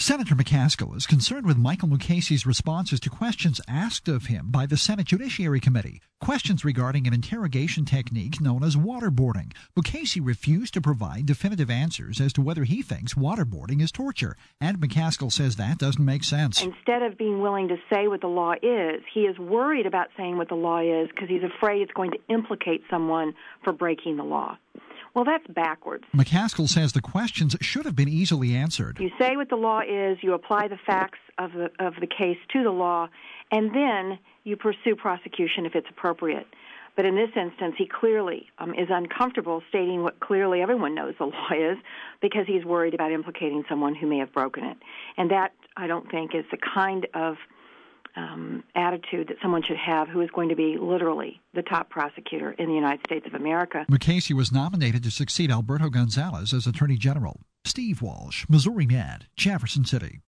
Senator McCaskill is concerned with Michael Mukasey's responses to questions asked of him by the Senate Judiciary Committee, questions regarding an interrogation technique known as waterboarding. Mukasey refused to provide definitive answers as to whether he thinks waterboarding is torture, and McCaskill says that doesn't make sense. Instead of being willing to say what the law is, he is worried about saying what the law is because he's afraid it's going to implicate someone for breaking the law. Well, that's backwards. McCaskill says the questions should have been easily answered. You say what the law is, you apply the facts of the case to the law, and then you pursue prosecution if it's appropriate. But in this instance, he clearly is uncomfortable stating what clearly everyone knows the law is because he's worried about implicating someone who may have broken it. And that, I don't think, is the kind of attitude that someone should have who is going to be literally the top prosecutor in the United States of America. Mukasey was nominated to succeed Alberto Gonzales as Attorney General. Steve Walsh, Missouri Med, Jefferson City.